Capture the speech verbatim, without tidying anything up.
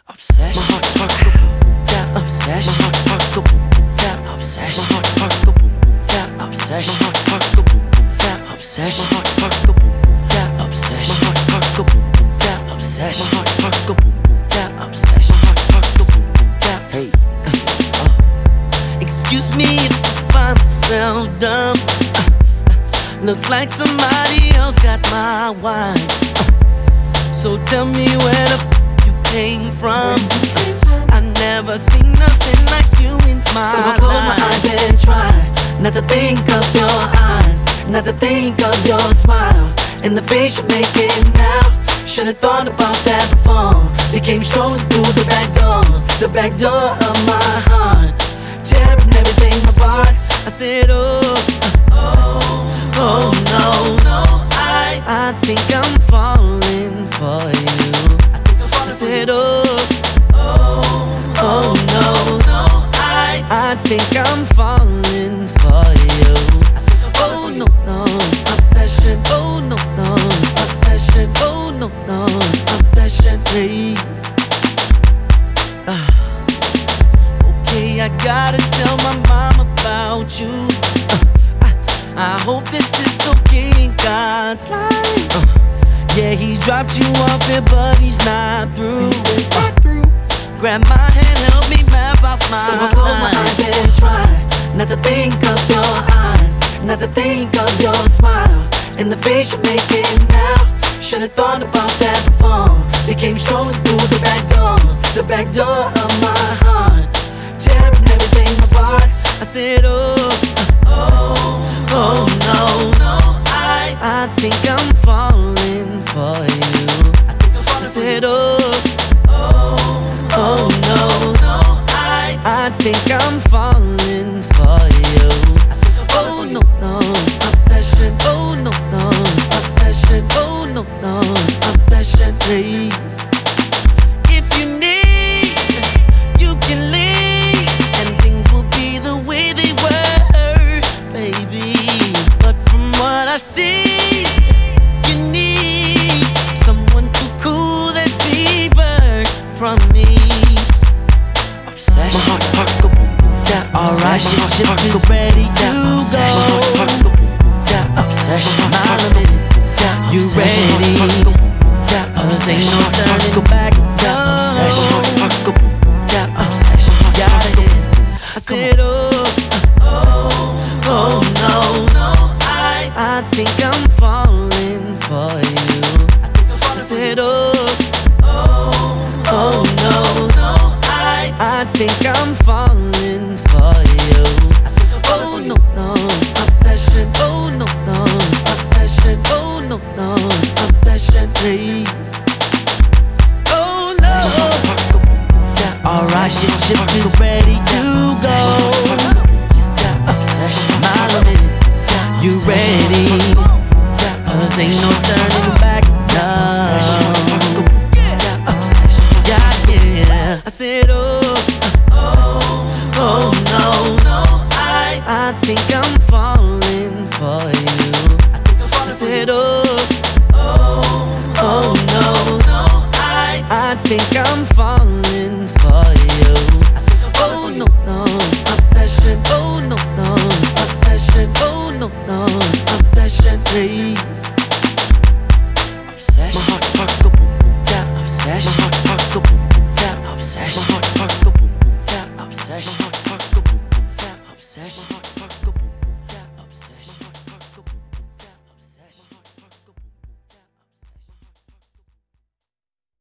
Obsession. My heart, heart go boom boom tap. Obsession. My heart, heart go boom boom tap. Obsession. My heart, heart go boom boom tap. Obsession. My heart, heart go boom boom tap. Obsession. My heart, heart go boom boom tap. Obsession. My heart, heart go boom boom tap. Obsession. My heart, heart go boom boom tap. Obsession. My heart, heart go boom boom tap. Hey, uh. Excuse me if I find myself dumb. Uh, looks like somebody else got my wine. Uh, so tell me where the f you came from. Uh, I never seen nothing like you in my life. So I close my eyes and try not to think of your eyes, not to think of your smile and the face you're making now. Should've thought about that before. Became stronger through the back door, the back door of my heart, tearing everything apart. I said, oh, oh, oh no, no, I, I think I'm falling for you. I said, oh, oh, oh no, no, I, I think I'm falling for you. Oh no, no, obsession. Oh no, no, obsession. Oh no, no, obsession. Hey. Ah. Okay, I gotta tell my mom about you. Uh, I, I hope this is okay in God's life. Uh, yeah, he dropped you off here, but he's not through. He's not through. Grab my hand, help me map out my So I close my eyes and try not to think of your eyes, not to think of your smile and the face you're making now. Should've thought about that before. Became stronger through the back door, the back door of my heart, tearing everything apart. I said, oh, oh, oh no, no, I, I think I'm falling for you. I said, oh, oh, oh no, no, I, I think I'm falling for you. Oh no, no, obsession. Oh no, no, obsession. Oh no, no, obsession. Hey. If you need, you can leave, and things will be the way they were, baby. But from what I see, you need someone to cool that fever from me. Obsession. My heart, heart go boom boom tap. Alright, your ship is ready to go. Obsession. My heart, heart go boom boom tap. Obsession. My limited. You ready? Cause ain't no turning back now. Obsession. Go boom boom tap. Obsession. Got it. I said, oh, oh, oh no, no, I, I think I'm falling for you. I said, oh, oh, oh no, no, I, I think I'm falling for you. Oh no, no, obsession. Oh no, no, obsession. Oh no, no, obsession. Hey. Oh no. Alright, your ship is ready to go. Obsession. My limited. You ready? Cause ain't no turning back now. Yeah, yeah. I said, oh, oh, oh no, no, I, I think I'm falling for you. I said, oh, oh, oh no, no, I, I think I'm falling for you. Oh no, no, obsession. Oh no, no, obsession. Oh no, no, obsession. Hey. Obsession. My heart, heart go boom boom tap. Obsession. My heart, heart go boom.